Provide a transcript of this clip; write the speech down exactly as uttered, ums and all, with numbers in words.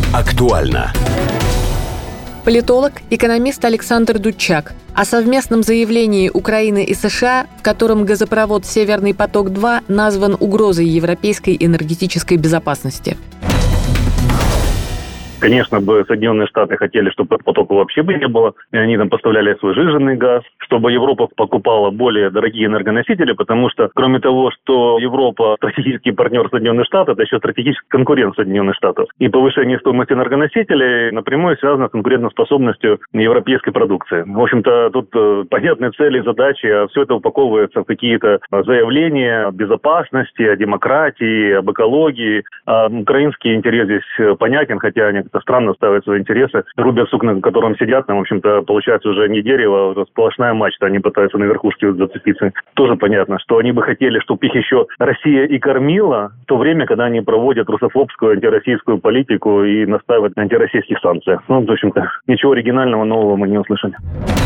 Актуально. Политолог, экономист Александр Дудчак о совместном заявлении Украины и США, в котором газопровод «Северный поток-два» назван угрозой европейской энергетической безопасности. Конечно бы Соединенные Штаты хотели, чтобы потока вообще бы не было, и они там поставляли свой жиженный газ, чтобы Европа покупала более дорогие энергоносители, потому что, кроме того, что Европа стратегический партнер Соединенных Штатов, это еще стратегический конкурент Соединенных Штатов. И повышение стоимости энергоносителей напрямую связано с конкурентоспособностью европейской продукции. В общем-то, тут э, понятные цели, задачи, а все это упаковывается в какие-то заявления о безопасности, о демократии, об экологии. А украинский интерес здесь понятен, хотя они это странно ставят свои интересы. Рубят сук, на котором сидят, там, в общем-то, получается уже не дерево, а уже сплошная мачта. Они пытаются на верхушке зацепиться. Тоже понятно, что они бы хотели, чтобы их еще Россия и кормила в то время, когда они проводят русофобскую, антироссийскую политику и настаивают на антироссийских санкциях. Ну, в общем-то, ничего оригинального, нового мы не услышали.